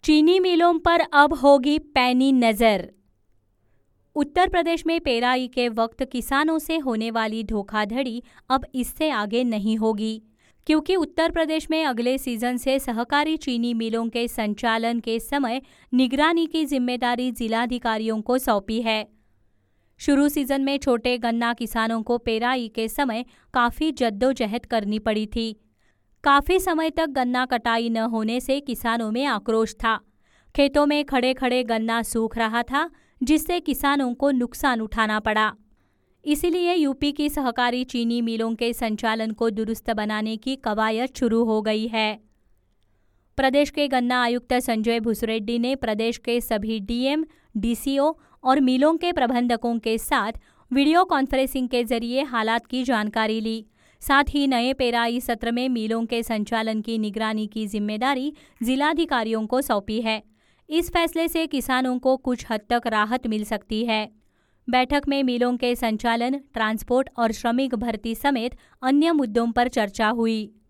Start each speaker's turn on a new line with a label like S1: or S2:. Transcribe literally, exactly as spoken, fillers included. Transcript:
S1: चीनी मिलों पर अब होगी पैनी नज़र। उत्तर प्रदेश में पेराई के वक्त किसानों से होने वाली धोखाधड़ी अब इससे आगे नहीं होगी, क्योंकि उत्तर प्रदेश में अगले सीजन से सहकारी चीनी मिलों के संचालन के समय निगरानी की जिम्मेदारी जिलाधिकारियों को सौंपी है। शुरू सीजन में छोटे गन्ना किसानों को पेराई के समय काफ़ी जद्दोजहद करनी पड़ी थी। काफ़ी समय तक गन्ना कटाई न होने से किसानों में आक्रोश था। खेतों में खड़े खड़े गन्ना सूख रहा था, जिससे किसानों को नुकसान उठाना पड़ा। इसीलिए यूपी की सहकारी चीनी मिलों के संचालन को दुरुस्त बनाने की कवायद शुरू हो गई है। प्रदेश के गन्ना आयुक्त संजय भुसरेड्डी ने प्रदेश के सभी डीएम, डीसीओ और मिलों के प्रबंधकों के साथ वीडियो कॉन्फ्रेंसिंग के जरिए हालात की जानकारी ली। साथ ही नए पेराई सत्र में मिलों के संचालन की निगरानी की जिम्मेदारी जिलाधिकारियों को सौंपी है। इस फैसले से किसानों को कुछ हद तक राहत मिल सकती है। बैठक में मिलों के संचालन, ट्रांसपोर्ट और श्रमिक भर्ती समेत अन्य मुद्दों पर चर्चा हुई।